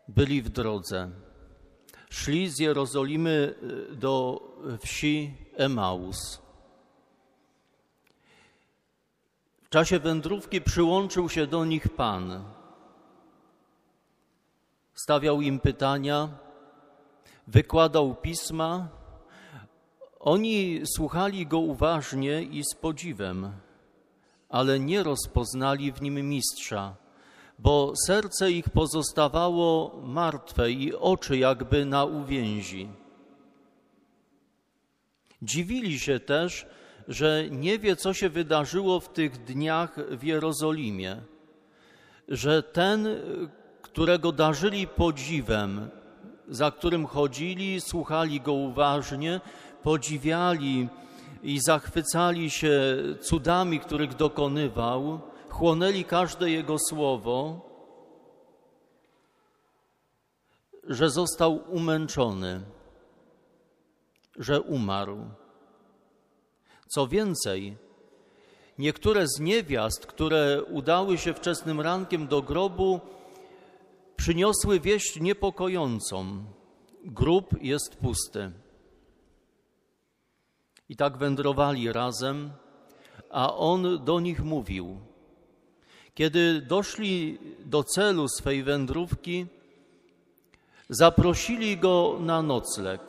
byli w drodze. Szli z Jerozolimy do wsi Emaus. W czasie wędrówki przyłączył się do nich Pan. Stawiał im pytania, wykładał pisma. Oni słuchali Go uważnie i z podziwem, ale nie rozpoznali w Nim mistrza, bo serce ich pozostawało martwe i oczy jakby na uwięzi. Dziwili się też, że nie wie, co się wydarzyło w tych dniach w Jerozolimie, że ten, którego darzyli podziwem, za którym chodzili, słuchali Go uważnie, podziwiali i zachwycali się cudami, których dokonywał, chłonęli każde Jego słowo, że został umęczony, że umarł. Co więcej, niektóre z niewiast, które udały się wczesnym rankiem do grobu, przyniosły wieść niepokojącą. Grób jest pusty. I tak wędrowali razem, a On do nich mówił. Kiedy doszli do celu swej wędrówki, zaprosili Go na nocleg.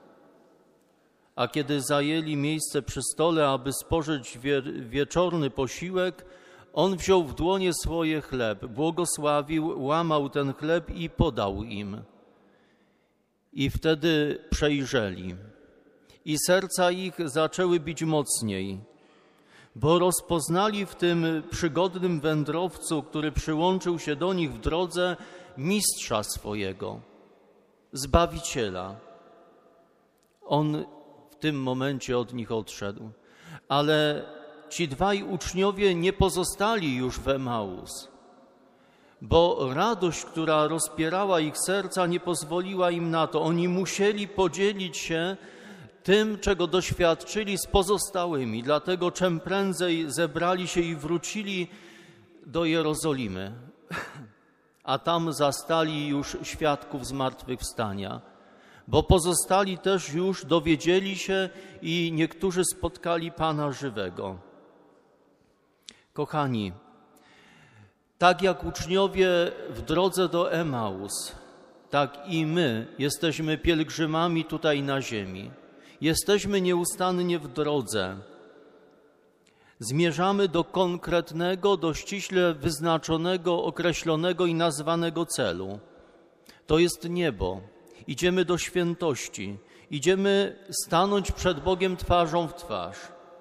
A kiedy zajęli miejsce przy stole, aby spożyć wieczorny posiłek, On wziął w dłonie swoje chleb, błogosławił, łamał ten chleb i podał im. I wtedy przejrzeli. I serca ich zaczęły bić mocniej, bo rozpoznali w tym przygodnym wędrowcu, który przyłączył się do nich w drodze, mistrza swojego, Zbawiciela. On w tym momencie od nich odszedł, ale ci dwaj uczniowie nie pozostali już w Emaus, bo radość, która rozpierała ich serca, nie pozwoliła im na to. Oni musieli podzielić się tym, czego doświadczyli, z pozostałymi. Dlatego czym prędzej zebrali się i wrócili do Jerozolimy, a tam zastali już świadków zmartwychwstania, bo pozostali też już dowiedzieli się i niektórzy spotkali Pana żywego. Kochani, tak jak uczniowie w drodze do Emaus, tak i my jesteśmy pielgrzymami tutaj na ziemi. Jesteśmy nieustannie w drodze. Zmierzamy do konkretnego, do ściśle wyznaczonego, określonego i nazwanego celu. To jest niebo. Idziemy do świętości. Idziemy stanąć przed Bogiem twarzą w twarz.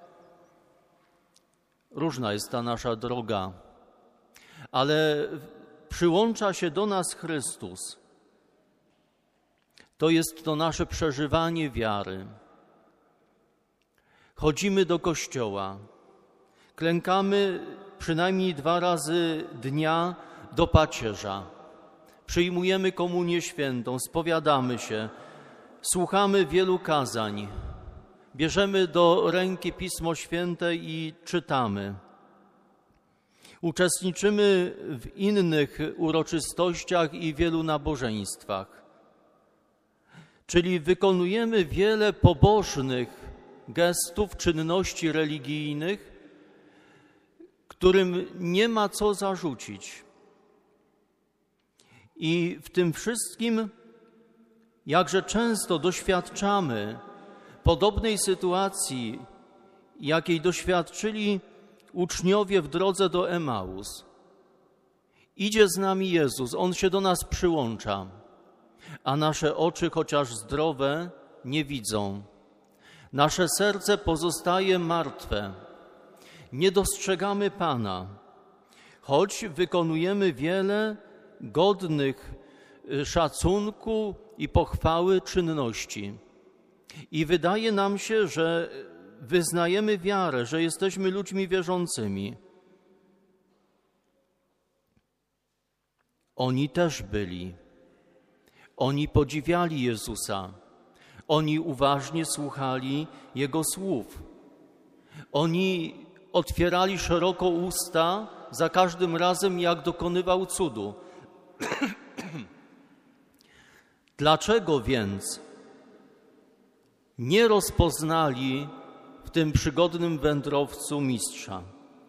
Różna jest ta nasza droga, ale przyłącza się do nas Chrystus. To jest to nasze przeżywanie wiary. Chodzimy do kościoła, klękamy przynajmniej 2 razy dnia do pacierza, przyjmujemy komunię świętą, spowiadamy się, słuchamy wielu kazań, bierzemy do ręki Pismo Święte i czytamy. Uczestniczymy w innych uroczystościach i wielu nabożeństwach. Czyli wykonujemy wiele pobożnych gestów, czynności religijnych, którym nie ma co zarzucić. I w tym wszystkim jakże często doświadczamy podobnej sytuacji, jakiej doświadczyli uczniowie w drodze do Emaus. Idzie z nami Jezus, On się do nas przyłącza, a nasze oczy, chociaż zdrowe, nie widzą. Nasze serce pozostaje martwe. Nie dostrzegamy Pana, choć wykonujemy wiele godnych szacunku i pochwały czynności. I wydaje nam się, że wyznajemy wiarę, że jesteśmy ludźmi wierzącymi. Oni też byli. Oni podziwiali Jezusa. Oni uważnie słuchali Jego słów. Oni otwierali szeroko usta za każdym razem, jak dokonywał cudu. Dlaczego więc nie rozpoznali w tym przygodnym wędrowcu mistrza?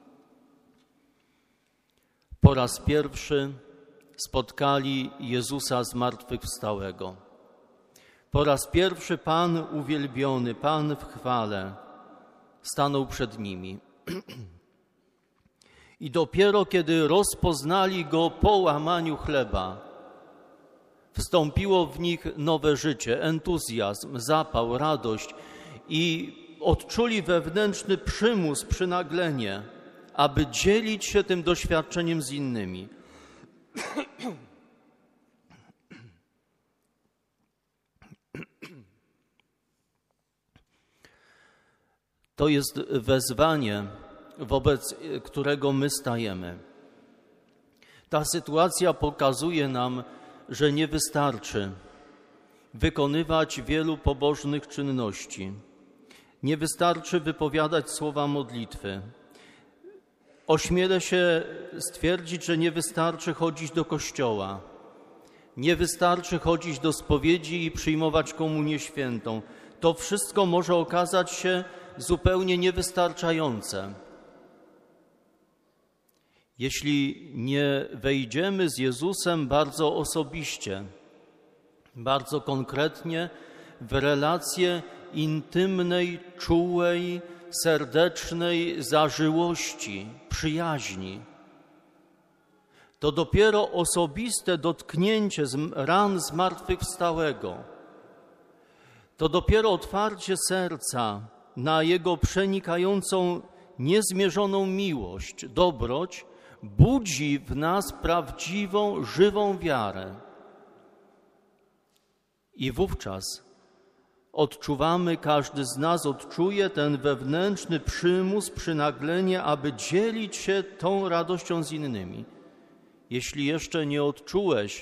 Po raz pierwszy spotkali Jezusa zmartwychwstałego. Po raz pierwszy Pan uwielbiony, Pan w chwale stanął przed nimi. I dopiero kiedy rozpoznali Go po łamaniu chleba, wstąpiło w nich nowe życie, entuzjazm, zapał, radość i odczuli wewnętrzny przymus, przynaglenie, aby dzielić się tym doświadczeniem z innymi. To jest wezwanie, wobec którego my stajemy. Ta sytuacja pokazuje nam, że nie wystarczy wykonywać wielu pobożnych czynności. Nie wystarczy wypowiadać słowa modlitwy. Ośmielę się stwierdzić, że nie wystarczy chodzić do kościoła. Nie wystarczy chodzić do spowiedzi i przyjmować komunię świętą. To wszystko może okazać się zupełnie niewystarczające. Jeśli nie wejdziemy z Jezusem bardzo osobiście, bardzo konkretnie w relację intymnej, czułej, serdecznej zażyłości, przyjaźni, to dopiero osobiste dotknięcie ran zmartwychwstałego, to dopiero otwarcie serca na Jego przenikającą, niezmierzoną miłość, dobroć, budzi w nas prawdziwą, żywą wiarę. I wówczas odczuwamy, każdy z nas odczuje ten wewnętrzny przymus, przynaglenie, aby dzielić się tą radością z innymi. Jeśli jeszcze nie odczułeś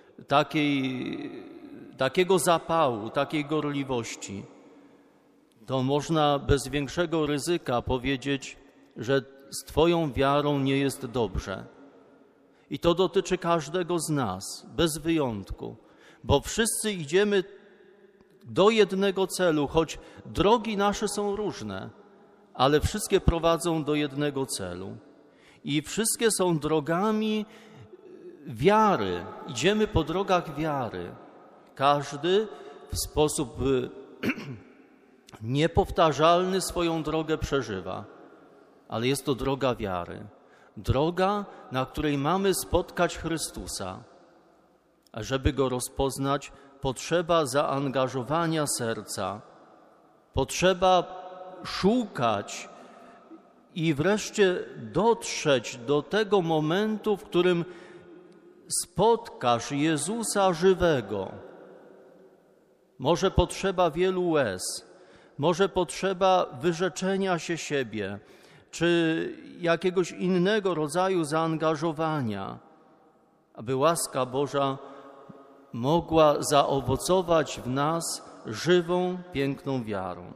takiego zapału, takiej gorliwości, to można bez większego ryzyka powiedzieć, że z Twoją wiarą nie jest dobrze. I to dotyczy każdego z nas, bez wyjątku, bo wszyscy idziemy do jednego celu, choć drogi nasze są różne, ale wszystkie prowadzą do jednego celu. I wszystkie są drogami wiary. Idziemy po drogach wiary. Każdy w sposób niepowtarzalny swoją drogę przeżywa. Ale jest to droga wiary. Droga, na której mamy spotkać Chrystusa. A żeby Go rozpoznać, potrzeba zaangażowania serca. Potrzeba szukać i wreszcie dotrzeć do tego momentu, w którym spotkasz Jezusa żywego. Może potrzeba wielu łez, może potrzeba wyrzeczenia się siebie, czy jakiegoś innego rodzaju zaangażowania, aby łaska Boża mogła zaowocować w nas żywą, piękną wiarą.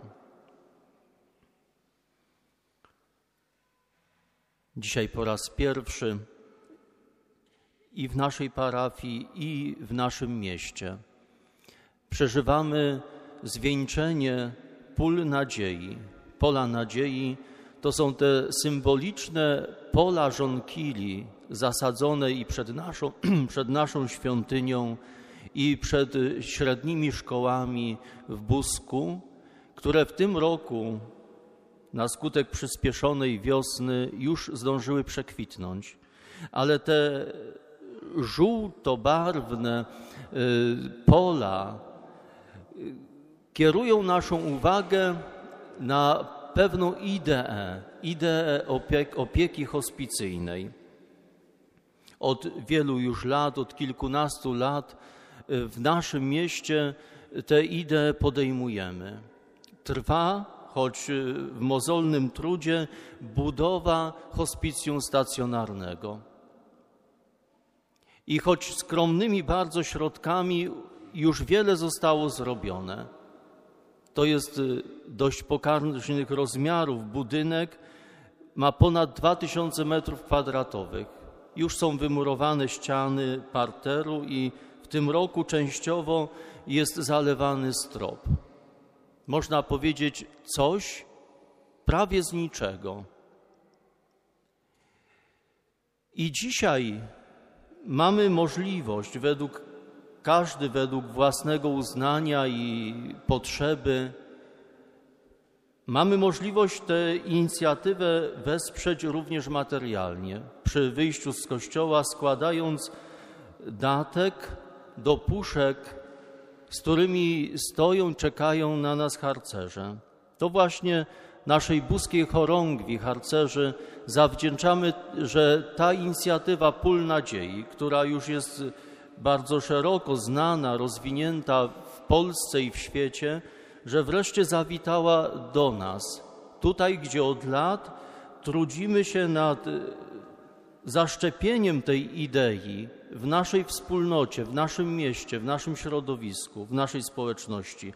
Dzisiaj po raz pierwszy i w naszej parafii, i w naszym mieście przeżywamy zwieńczenie pól nadziei. Pola nadziei to są te symboliczne pola żonkili zasadzone i przed naszą świątynią i przed średnimi szkołami w Busku, które w tym roku na skutek przyspieszonej wiosny już zdążyły przekwitnąć. Ale te żółtobarwne pola kierują naszą uwagę na pewną ideę opieki hospicyjnej. Od wielu już lat, od kilkunastu lat w naszym mieście tę ideę podejmujemy. Trwa, choć w mozolnym trudzie, budowa hospicjum stacjonarnego. I choć skromnymi bardzo środkami już wiele zostało zrobione. To jest dość pokaźnych rozmiarów budynek, ma ponad 2000 m2. Już są wymurowane ściany parteru i w tym roku częściowo jest zalewany strop. Można powiedzieć coś prawie z niczego. I dzisiaj mamy możliwość, każdy według własnego uznania i potrzeby, mamy możliwość tę inicjatywę wesprzeć również materialnie. Przy wyjściu z kościoła składając datek do puszek, z którymi stoją, czekają na nas harcerze. To właśnie naszej buskiej chorągwi harcerzy zawdzięczamy, że ta inicjatywa Pól Nadziei, która już jest bardzo szeroko znana, rozwinięta w Polsce i w świecie, że wreszcie zawitała do nas. Tutaj, gdzie od lat trudzimy się nad zaszczepieniem tej idei w naszej wspólnocie, w naszym mieście, w naszym środowisku, w naszej społeczności.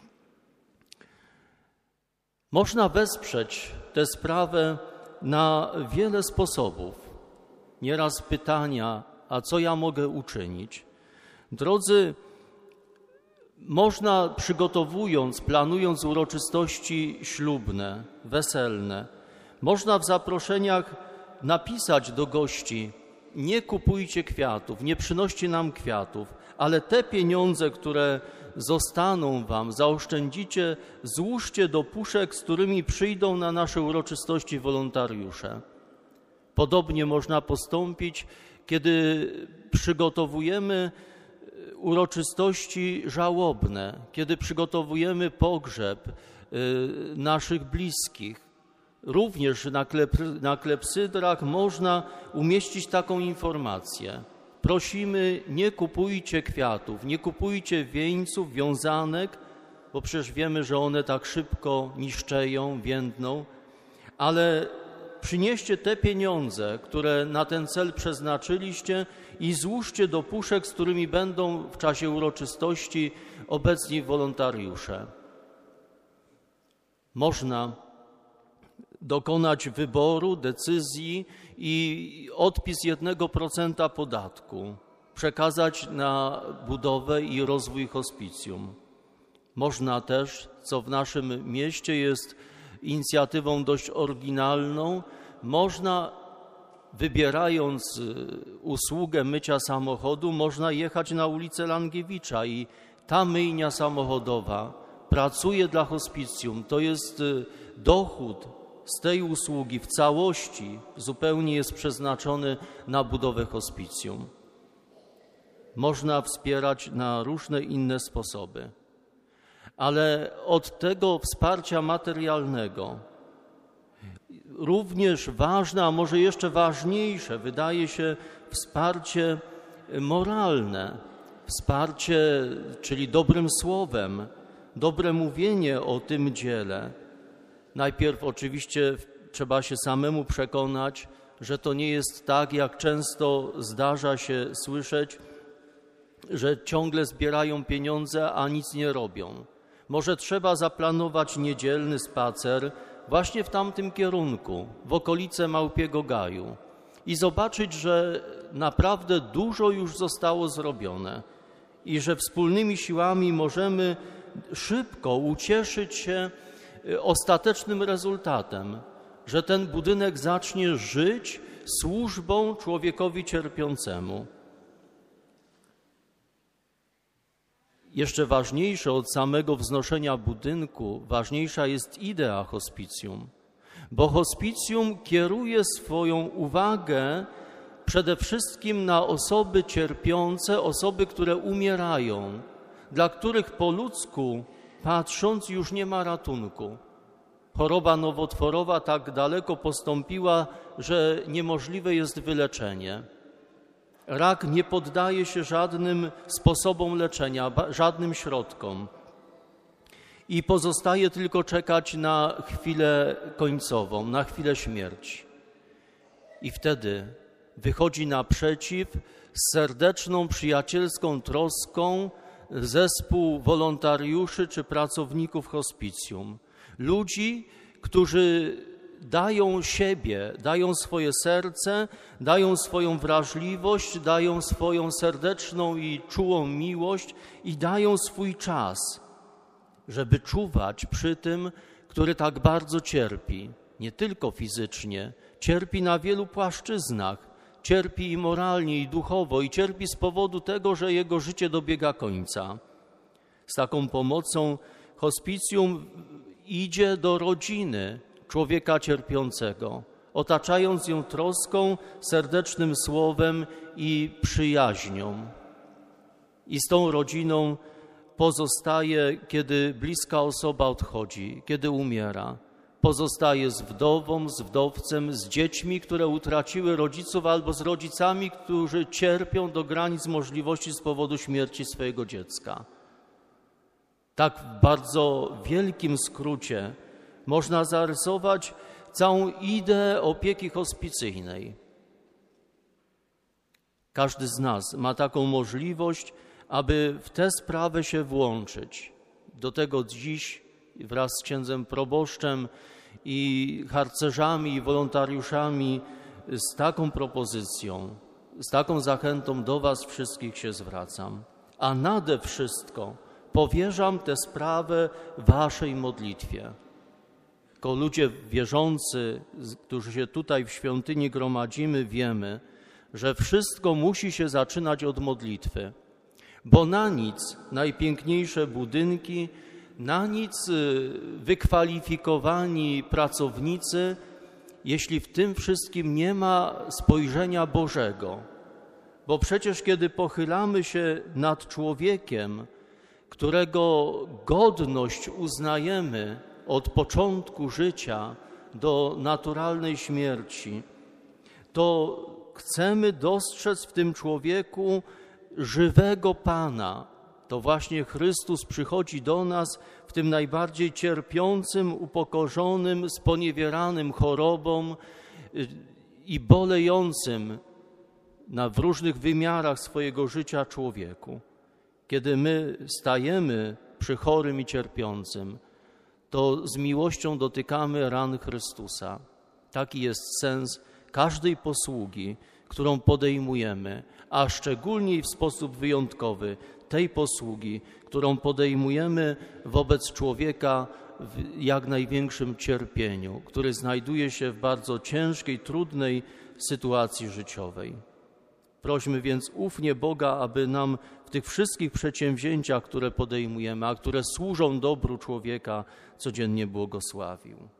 Można wesprzeć tę sprawę na wiele sposobów. Nieraz pytania, a co ja mogę uczynić? Drodzy, można przygotowując, planując uroczystości ślubne, weselne, można w zaproszeniach napisać do gości: nie kupujcie kwiatów, nie przynoście nam kwiatów, ale te pieniądze, które zostaną wam, zaoszczędzicie, złóżcie do puszek, z którymi przyjdą na nasze uroczystości wolontariusze. Podobnie można postąpić, kiedy przygotowujemy uroczystości żałobne, kiedy przygotowujemy pogrzeb naszych bliskich. Również na klepsydrach można umieścić taką informację. Prosimy, nie kupujcie kwiatów, nie kupujcie wieńców, wiązanek, bo przecież wiemy, że one tak szybko niszczeją, więdną, ale przynieście te pieniądze, które na ten cel przeznaczyliście i złóżcie do puszek, z którymi będą w czasie uroczystości obecni wolontariusze. Można dokonać wyboru, decyzji i odpis 1% podatku przekazać na budowę i rozwój hospicjum. Można też, co w naszym mieście jest inicjatywą dość oryginalną, można, wybierając usługę mycia samochodu, można jechać na ulicę Langiewicza i ta myjnia samochodowa pracuje dla hospicjum. To jest dochód z tej usługi w całości zupełnie jest przeznaczony na budowę hospicjum. Można wspierać na różne inne sposoby. Ale od tego wsparcia materialnego również ważne, a może jeszcze ważniejsze wydaje się wsparcie moralne. Wsparcie, czyli dobrym słowem, dobre mówienie o tym dziele. Najpierw oczywiście trzeba się samemu przekonać, że to nie jest tak, jak często zdarza się słyszeć, że ciągle zbierają pieniądze, a nic nie robią. Może trzeba zaplanować niedzielny spacer właśnie w tamtym kierunku, w okolice Małpiego Gaju i zobaczyć, że naprawdę dużo już zostało zrobione i że wspólnymi siłami możemy szybko ucieszyć się ostatecznym rezultatem, że ten budynek zacznie żyć służbą człowiekowi cierpiącemu. Jeszcze ważniejsze od samego wznoszenia budynku, ważniejsza jest idea hospicjum, bo hospicjum kieruje swoją uwagę przede wszystkim na osoby cierpiące, osoby, które umierają, dla których po ludzku patrząc już nie ma ratunku. Choroba nowotworowa tak daleko postąpiła, że niemożliwe jest wyleczenie. Rak nie poddaje się żadnym sposobom leczenia, żadnym środkom i pozostaje tylko czekać na chwilę końcową, na chwilę śmierci. I wtedy wychodzi naprzeciw z serdeczną, przyjacielską troską zespół wolontariuszy czy pracowników hospicjum. Ludzi, którzy dają siebie, dają swoje serce, dają swoją wrażliwość, dają swoją serdeczną i czułą miłość i dają swój czas, żeby czuwać przy tym, który tak bardzo cierpi, nie tylko fizycznie, cierpi na wielu płaszczyznach, cierpi i moralnie, i duchowo, i cierpi z powodu tego, że jego życie dobiega końca. Z taką pomocą hospicjum idzie do rodziny człowieka cierpiącego, otaczając ją troską, serdecznym słowem i przyjaźnią. I z tą rodziną pozostaje, kiedy bliska osoba odchodzi, kiedy umiera. Pozostaje z wdową, z wdowcem, z dziećmi, które utraciły rodziców, albo z rodzicami, którzy cierpią do granic możliwości z powodu śmierci swojego dziecka. Tak w bardzo wielkim skrócie można zarysować całą ideę opieki hospicyjnej. Każdy z nas ma taką możliwość, aby w tę sprawę się włączyć. Do tego dziś wraz z księdzem proboszczem i harcerzami i wolontariuszami z taką propozycją, z taką zachętą do was wszystkich się zwracam. A nade wszystko powierzam tę sprawę waszej modlitwie. Jako ludzie wierzący, którzy się tutaj w świątyni gromadzimy, wiemy, że wszystko musi się zaczynać od modlitwy, bo na nic najpiękniejsze budynki, na nic wykwalifikowani pracownicy, jeśli w tym wszystkim nie ma spojrzenia Bożego. Bo przecież kiedy pochylamy się nad człowiekiem, którego godność uznajemy od początku życia do naturalnej śmierci, to chcemy dostrzec w tym człowieku żywego Pana. To właśnie Chrystus przychodzi do nas w tym najbardziej cierpiącym, upokorzonym, sponiewieranym chorobą i bolejącym w różnych wymiarach swojego życia człowieku. Kiedy my stajemy przy chorym i cierpiącym, to z miłością dotykamy ran Chrystusa. Taki jest sens każdej posługi, którą podejmujemy, a szczególnie i w sposób wyjątkowy tej posługi, którą podejmujemy wobec człowieka w jak największym cierpieniu, który znajduje się w bardzo ciężkiej, trudnej sytuacji życiowej. Prośmy więc ufnie Boga, aby nam w tych wszystkich przedsięwzięciach, które podejmujemy, a które służą dobru człowieka, codziennie błogosławił.